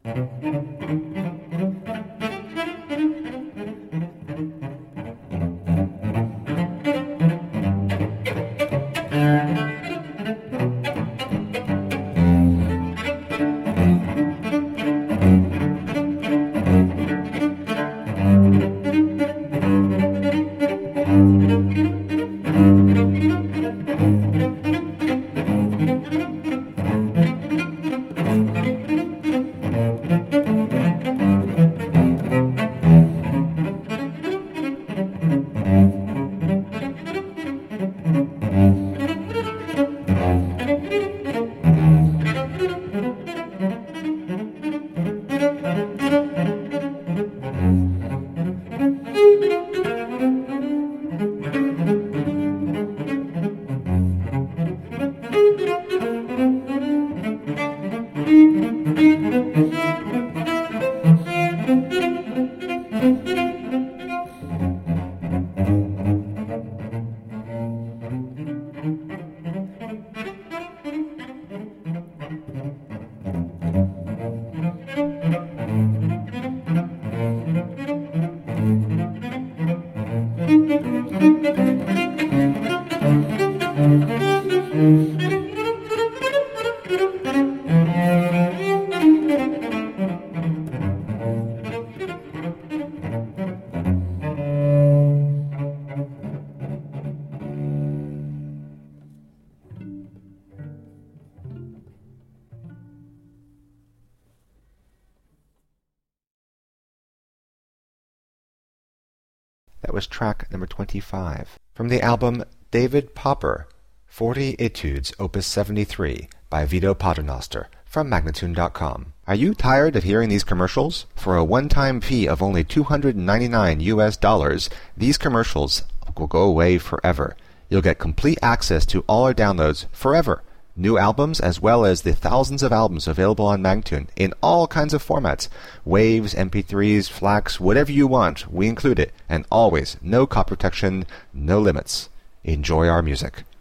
That was track number 25 from the album David Popper, 40 Etudes, Opus 73 by Vito Paternoster from Magnatune.com. Are you tired of hearing these commercials? For a one-time fee of only $299, these commercials will go away forever. You'll get complete access to all our downloads forever. New albums as well as the thousands of albums available on Magnatune in all kinds of formats. Waves, MP3s, FLACs, whatever you want, we include it. And always, no copy protection, no limits. Enjoy our music.